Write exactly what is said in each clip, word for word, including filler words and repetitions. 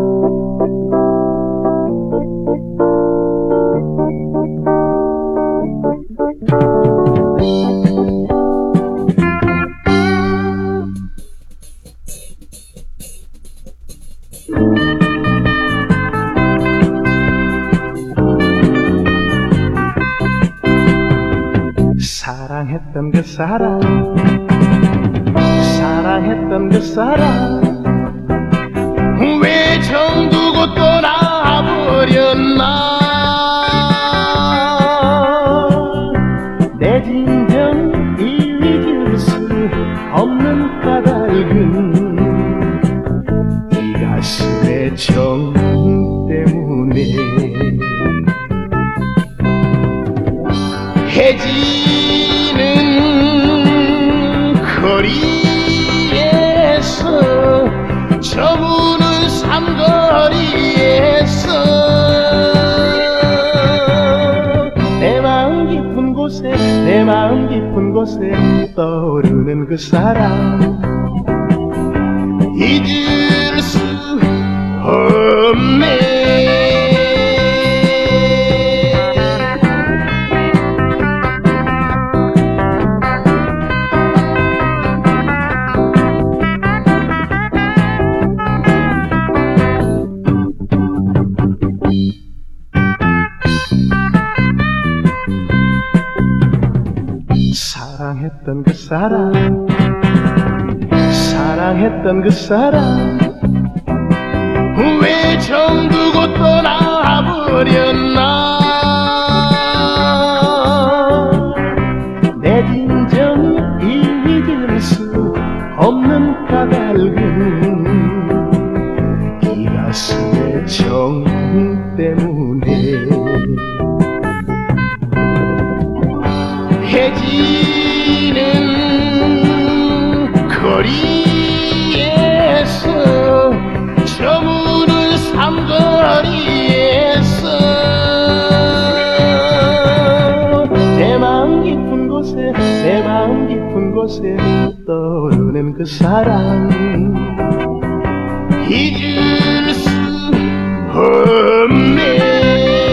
사랑했던 그 사람, 사랑했던 그 사람 왜 정두고 떠나버렸나. 내 진정 잊을 수 없는 까닭은 이 가슴의 정 때문에. 해지는 거리에서 저무는 삼거리에서 내 마음 깊은 곳에 내 마음 깊은 곳에 떠오르는 그 사람 잊을 수 없네. 사랑했던 그 사람, 사랑했던 그 사람 왜 정두고 떠나버렸나. 내 진정 잊을 수 없는 까닭은 이 가슴의 정 때문에. 해지는 거리에서 저무는 삼거리에서 내 마음 깊은 곳에 내 마음 깊은 곳에 떠오르는 그 사람 잊을 수 없네.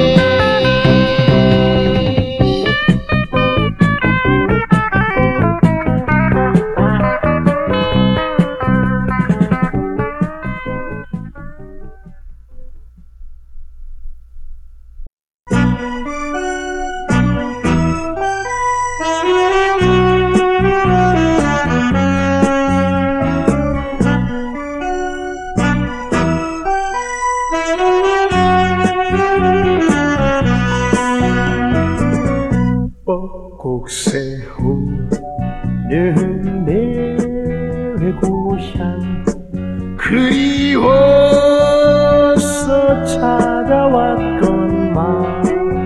꼭새우는 내 고향 그리워서 찾아왔건만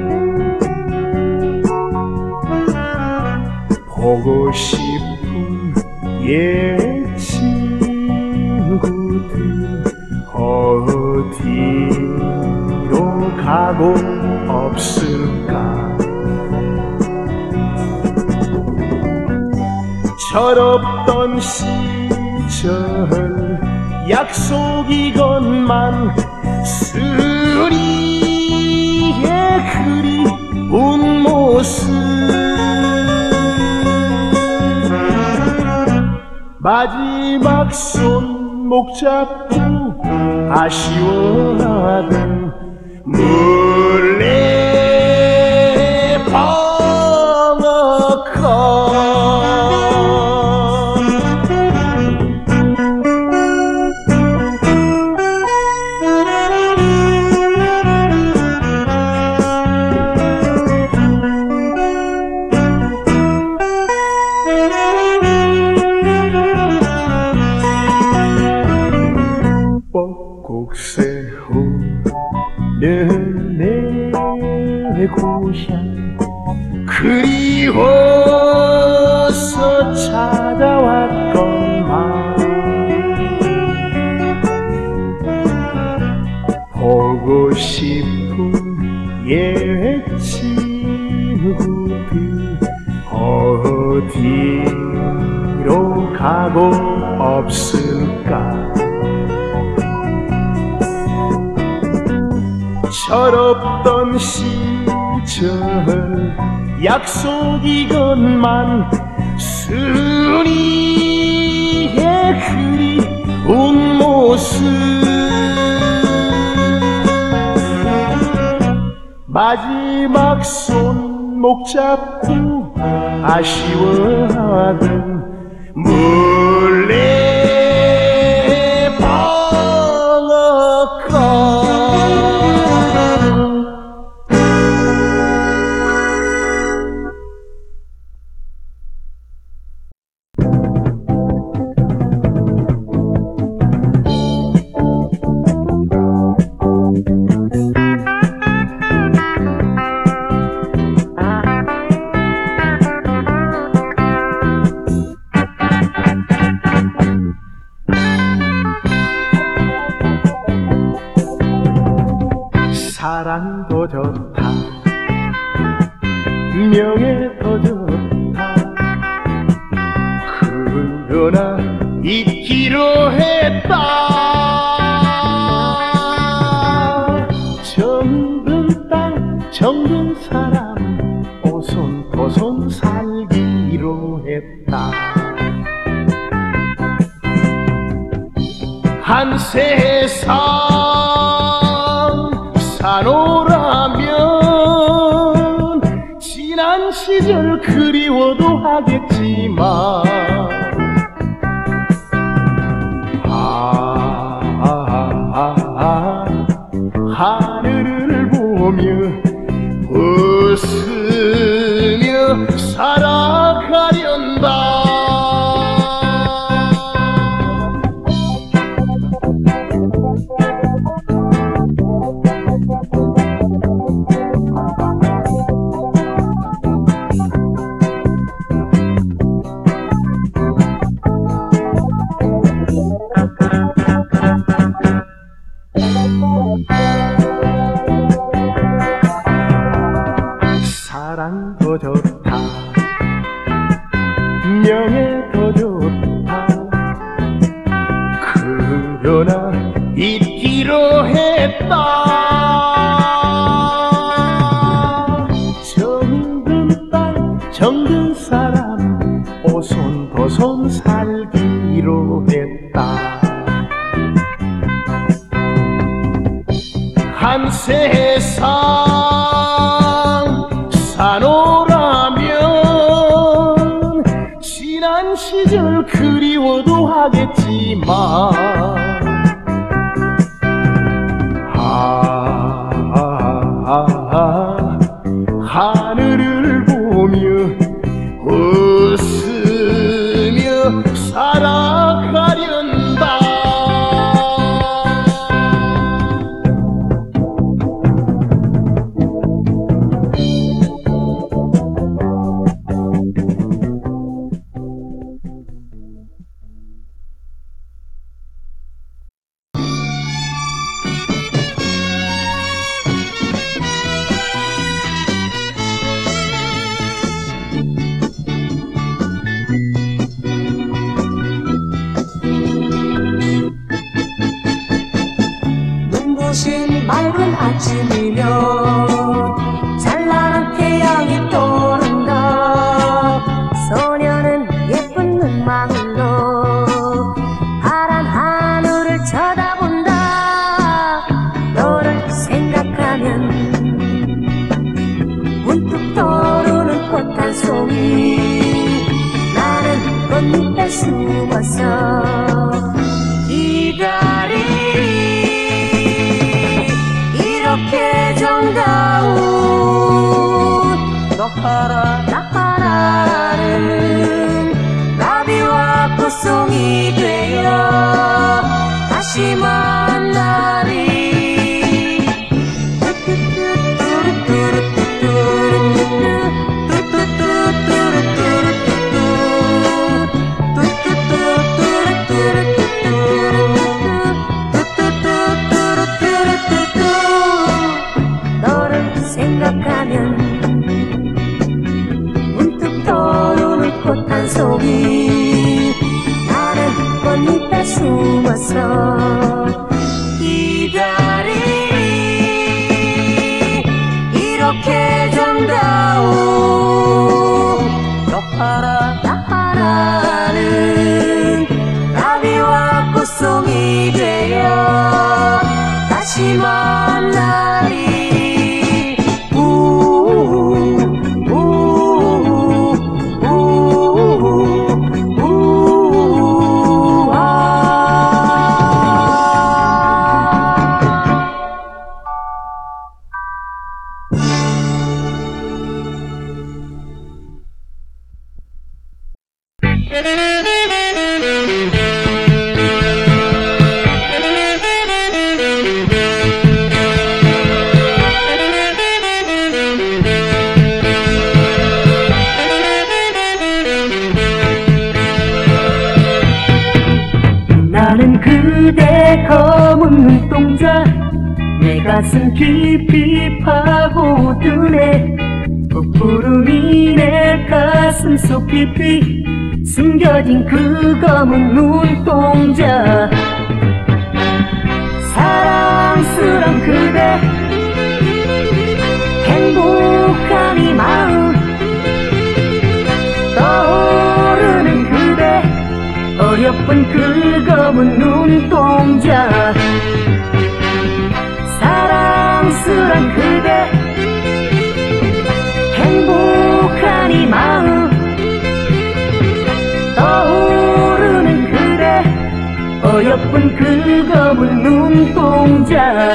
보고 싶은 옛 친구들 어디로 가고 없을까. 철없던 시절 약속이건만 쓰리의 그리운 모습 마지막 손목 잡고 아쉬워하던 몰래 방앗간 꼭새우는 내 고향 그리워서 찾아왔건만 보고 싶은 옛 친구들 어디로 가고 없을까. 철없던 시절 약속이건만 순이의 그리운 모습 마지막 손목 잡고 아쉬워하던 몰래 방앗간 사랑도 좋다 명예도 좋다 그러나 잊기로 했다 정든 땅 정든 사람 오손도손 살기로 했다 한 세상 사노라면 지난 시절 그리워도 하겠지만 아, 아, 아, 하늘을 보며 웃으며 살아가련다 사랑도 좋다 명예도 좋다 그러나 잊기로 했다 정든 땅 정든 사람 오손도손 살기로 했다 한 세상 사노라면 지난 시절 그리워도 하겠지만 아, 아, 아, 하늘을 보며 웃으며 살아가련다 눈부신 맑은 아침이면 찬란한 태양이 떠오른다 소녀는 예쁜 눈망울로 파란 하늘을 쳐다본다 너를 생각하면 문득 떠오르는 꽃 한 송이 나는 꽃잎에 숨어서 기다리리 이렇게 정다운 너하라 나하라는 나비와 꽃송이 되어 다시 만나리 너를 생각하면 문득 떠오르는 꽃 한 송이 나는 꽃잎에 숨어서 다시 만나리. 우우우 우우우 우우우 우우우 나는 그대 검은 눈동자 내 가슴 깊이 파고드네. 부푸름이 내 가슴 속 깊이 숨겨진 그 검은 눈동자. 사랑스런 그대 행복한 이 마음 떠오르는 그대 어여쁜 그 검은 눈동자. 사랑스런 그대 행복한 이 마음 떠오르는 그대 어여쁜 그 검은 눈동자.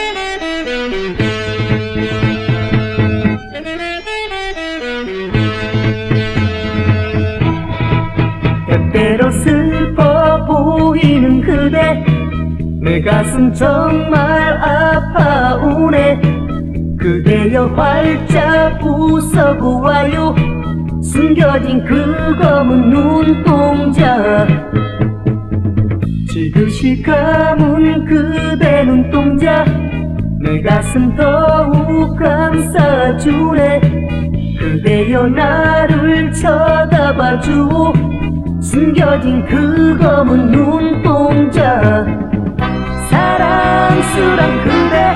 때때로 슬퍼 보이는 그대 내 가슴 정말 아파오네. 그대여 활짝 웃어보아요. 숨겨진 그 검은 눈동자. 지그시 감은 그대 눈동자 내 가슴 더욱 감싸주네. 그대여 나를 쳐다봐주오. 숨겨진 그 검은 눈동자. 사랑스런 그대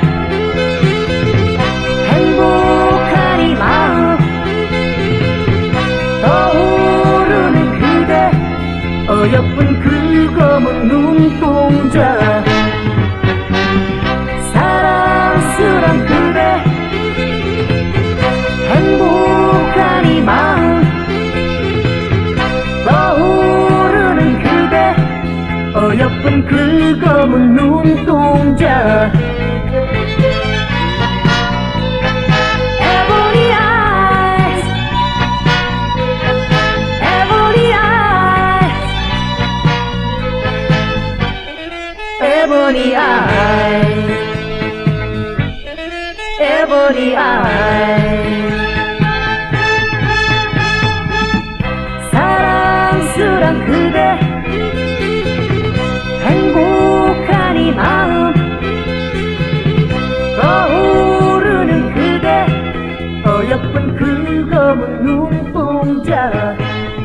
행복한 이 마음 떠오르는 그대 어여쁜 그 검은 눈동자. 사랑스런 그대 행복한 이 마음 떠오르는 그대 어여쁜 그 검은 눈동자. Ebony eyes, ebony eyes, ebony eyes, ebony eyes. 사랑스런 그대 행복한 이 마음 떠오르는 그대 어여쁜 그 검은 눈동자.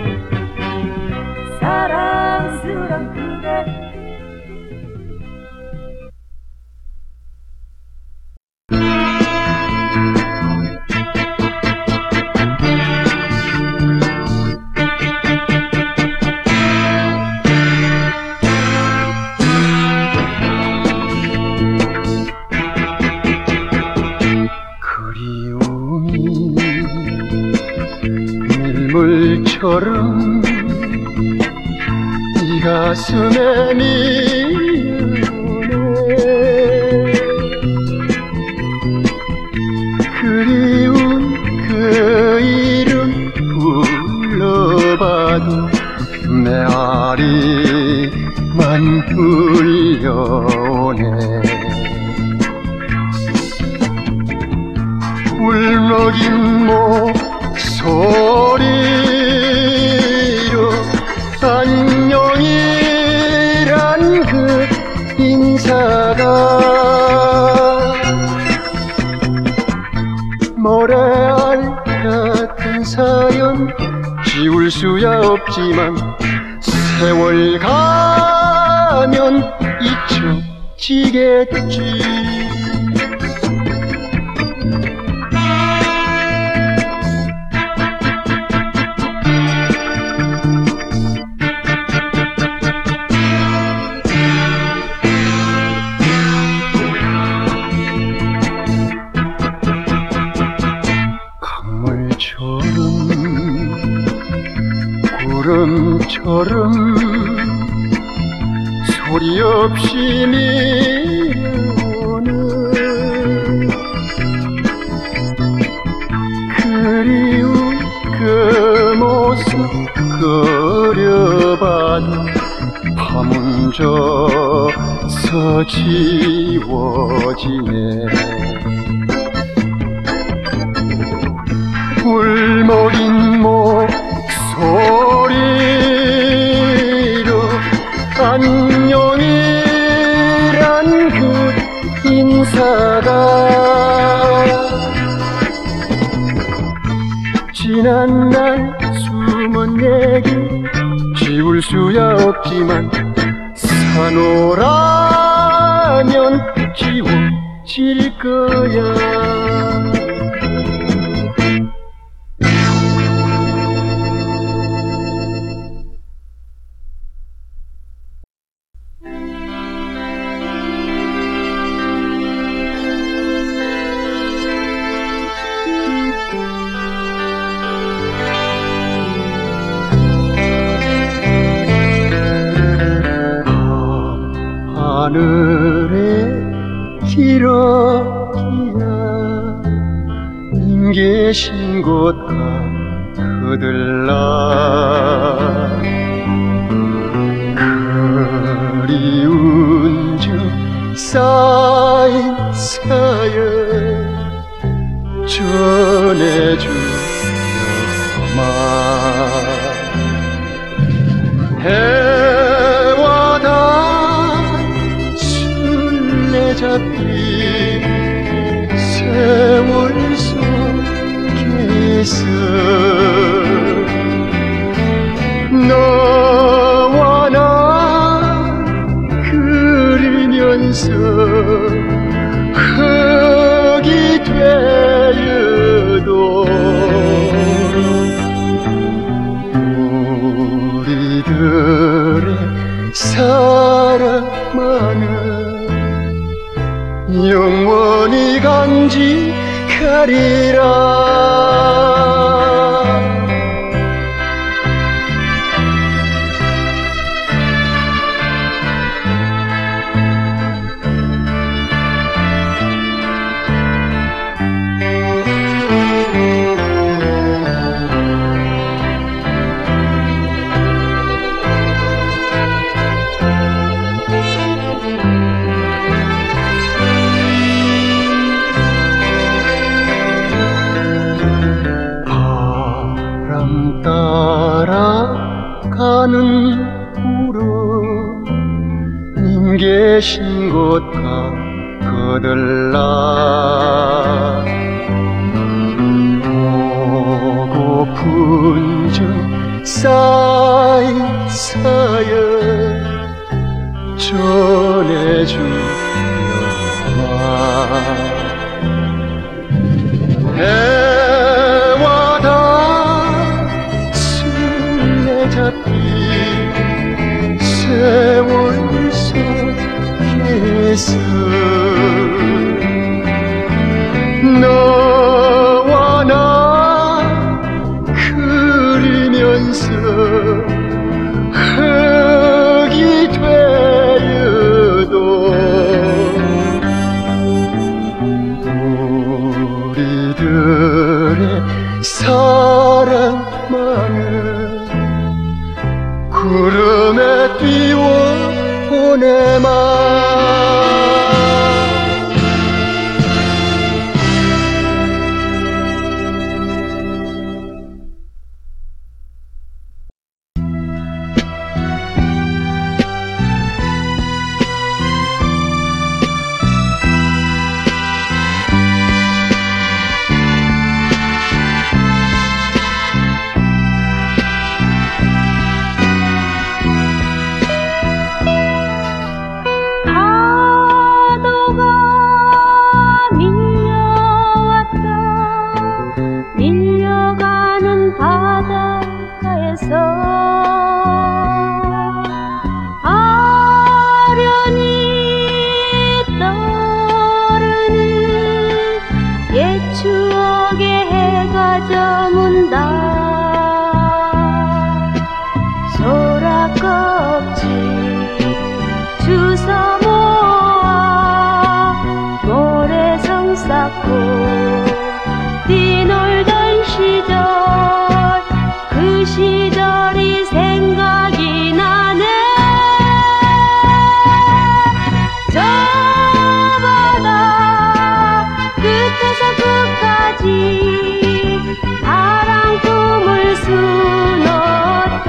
사랑스런 그대. 물처럼 이 가슴에 미우네. 그리운 그 이름 불러봐도 메아리만 울려오네. 울먹인 목소리로 안녕이란 그 인사가 모래알 같은 사연 지울 수야 없지만 세월 가면 잊혀지겠지. 없이 밀려오는 그리운 그 모습 그려봐도 파문져서 지워지네. 울먹인 목소리로 안녕이란 그 인사가 지난날 숨은 얘기 지울 수야 없지만 산호라면 지워질 거야. 하늘에 기러기야 님 계신 곳가 그들라 그리운 중 쌓인 사연 전해주려마. 해와 달 술래잡기 세월 속에서 너와 나 그리면서 흙이 되어도 우리들의 사랑만은 영원히 간직하리라. 따라가는 우로 님 계신 곳가 거들라. 보고픈 중 쌓인 사연 전해주려마. 해와 달 술래잡기 세월 속에서 너와 나 그리면서 흙이 되어도 우리들의 사랑만은 구름에 띄워 보내마. 손잡고 뛰놀던 시절 그 시절이 생각이 나네. 저 바다 끝에서 끝까지 파란 꿈을 수놓던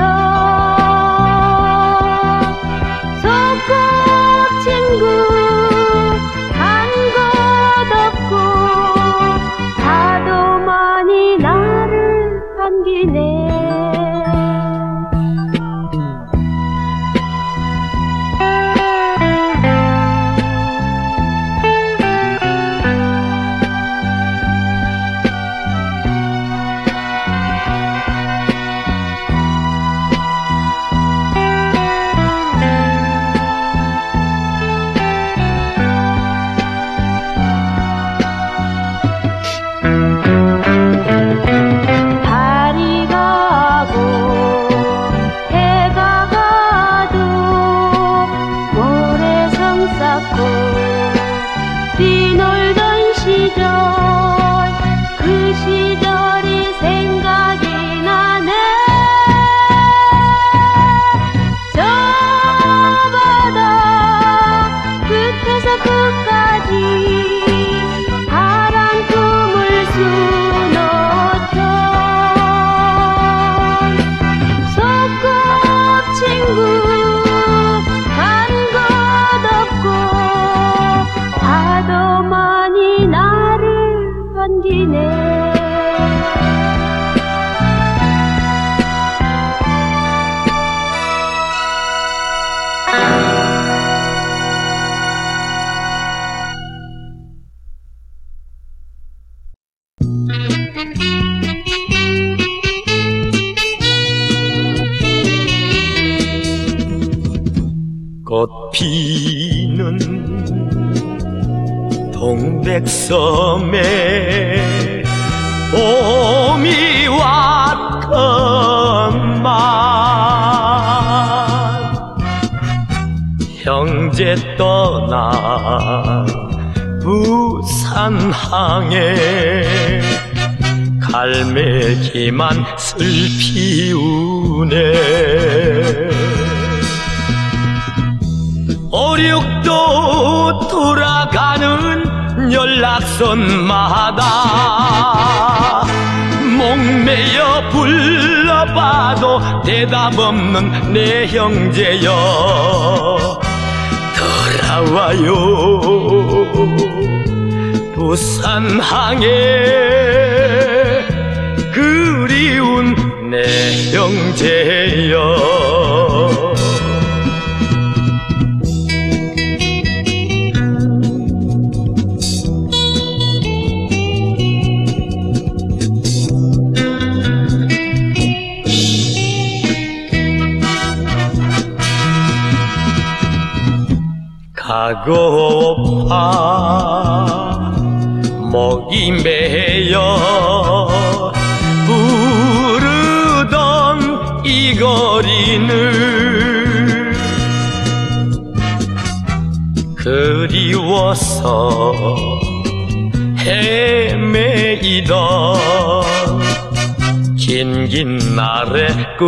소꿉친구 한 곳 없고 파도만이 나를 반기네. 달이 가고 해가 가도 모래성 쌓고 뛰놀던 시절 그 시절이 생각이 나네. 저 바다 끝에서 끝까지 파란 꿈을 수놓던 소꿉친구 한 곳 없고 파도만이 나를 반기네. 꽃 피는 동백섬에 봄이 왔건만 형제 떠난 부산항에 갈매기만 슬피우네. 오륙도 돌아가는 연락선마다 목매여 불러봐도 대답 없는 내 형제여 돌아와요. 부산항에 그리운 내 형제여. 가고파 목이 메여 부르던 이 거리는 그리워서 헤매이던 긴긴 날의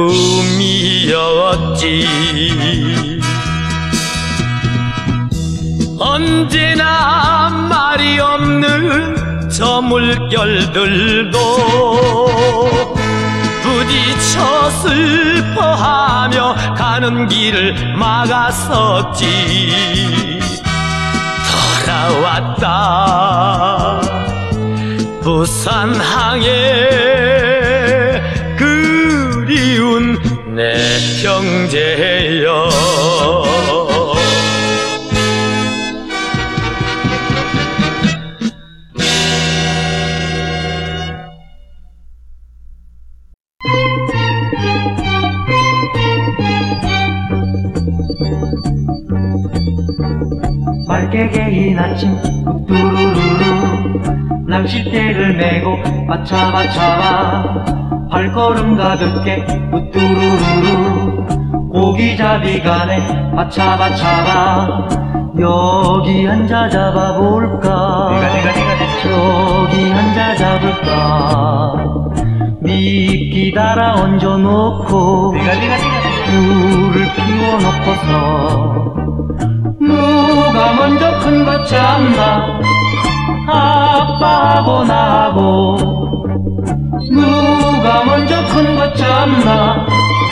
꿈이었지. 언제나 말이 없는 저 물결들도 부딪혀 슬퍼하며 가는 길을 막았었지. 돌아왔다 부산항에 그리운 내 형제여. 맑게 개인 아침 뚝뚜루루루 낚싯대를 메고 바차바차바 발걸음 가볍게 뚝뚜루루루 고기잡이 가네 바차바차바 여기 앉아 잡아볼까. 내가 내가 내가 내가 저기 앉아 잡을까 미끼 달아 얹어놓고 불을 피워놓고서 누가 먼저 큰 것 잡나 아빠하고 나하고 누가 먼저 큰 것 잡나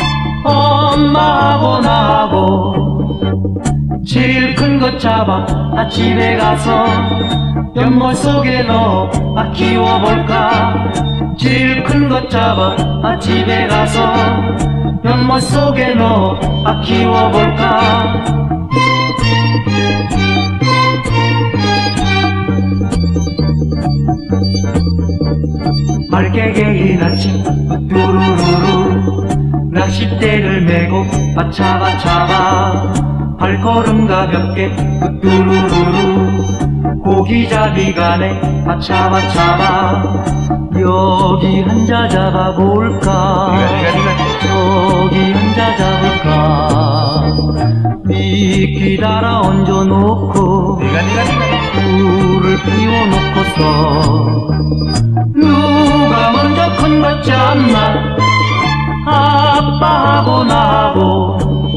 엄마하고 나하고 제일 큰 것 잡아 아 집에 가서 연못 속에 넣어 아 키워볼까 제일 큰 것 잡아 아 집에 가서 연못 속에 넣어 아 키워볼까 맑게 개인 아침 뚜루루루 낚싯대를 메고 아 잡아 잡아 발걸음 가볍게 뚜루루루 고기잡이 가네 아 잡아 잡아 여기 앉아 잡아볼까 저기 앉아 잡을까 미끼 달아 얹어놓고 불을 피워놓고서 누가 먼저 큰 것 잡나 아빠하고 나하고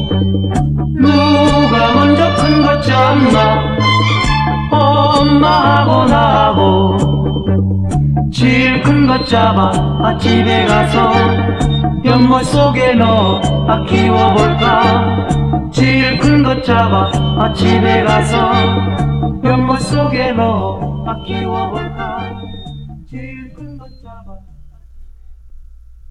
누가 먼저 큰 것 잡나 엄마하고 나하고 제일 큰 것 잡아 아 집에 가서 연못 속에 넣어 아 키워볼까 제일 큰 것 잡아 아 집에 가서 연못 속에 넣어 아 키워볼까 제일 큰 것 잡아